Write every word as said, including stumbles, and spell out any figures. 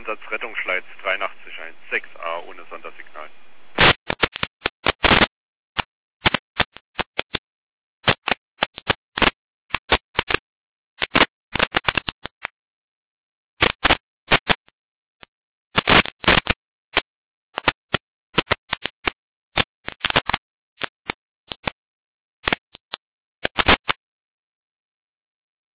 Einsatz Rettungsschleiz dreiundachtzig eins sechs A ohne Sondersignal.